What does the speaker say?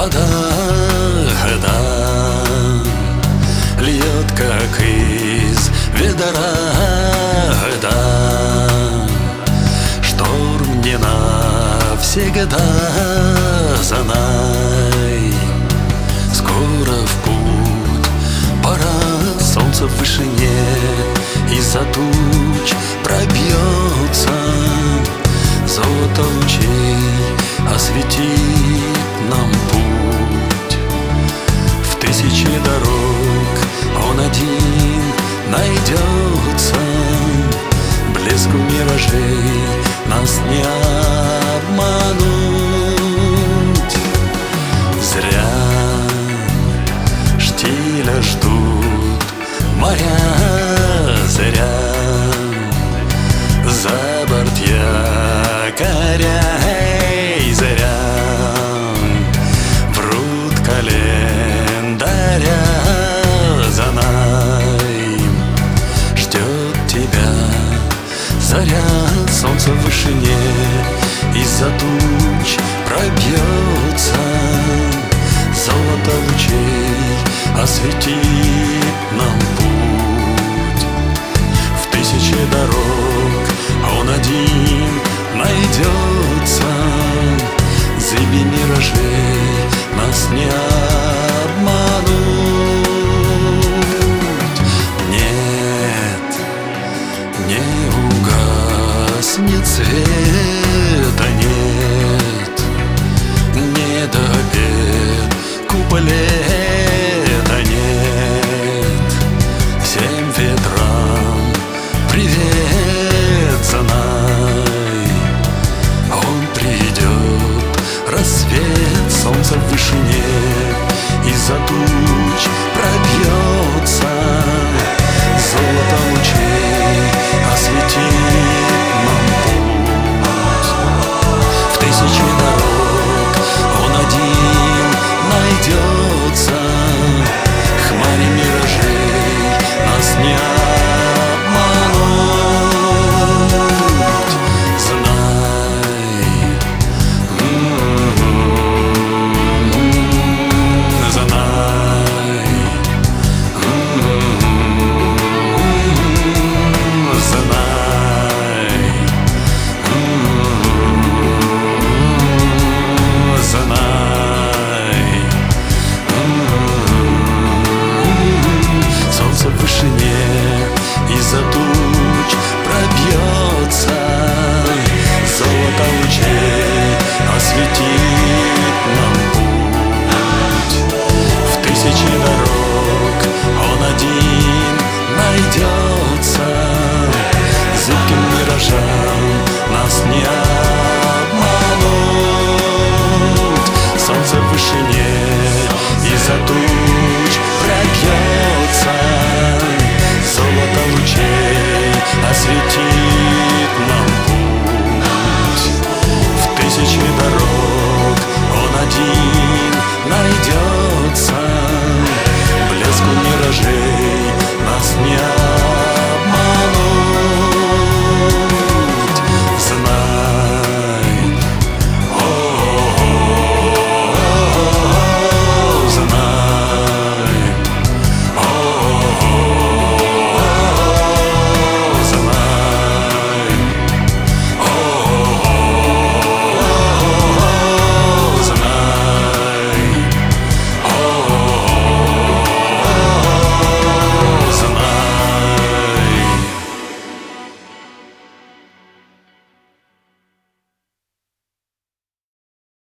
вода, льет, как из ведра, шторм не навсегда за нами. Скоро в путь пора, солнце в вышине из-за туч пробьется, золото лучей осветит нам путь. В тысячи дорог он один найдется, блеску миражей нас не обмануть. Зря штиля ждут моря, зря за борт якоря, зря врут календаря. За нами ждет тебя заря, солнце в вышине из-за туч пробьется, золото лучей осветит нам путь. В тысячи дорог он один найдется, зыби миражей нас не обманут. Нет, не угаснет света, нет, не до обед куполета, нет, всем ветрам привет за нами. Он придет, рассвет, солнце в вышине из-за туч